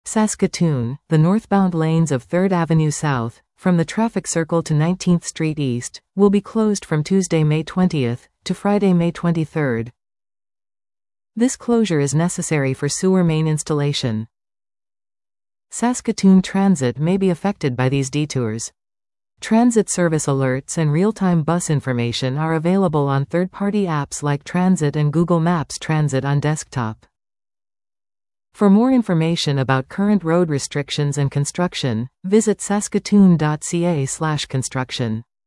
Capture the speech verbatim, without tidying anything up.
Saskatoon, the northbound lanes of third Avenue South, from the traffic circle to nineteenth Street East, will be closed from Tuesday, May twentieth, to Friday, May twenty-third. This closure is necessary for sewer main installation. Saskatoon Transit may be affected by these detours. Transit service alerts and real-time bus information are available on third-party apps like Transit and Google Maps Transit on desktop. For more information about current road restrictions and construction, visit saskatoon dot c a slash construction.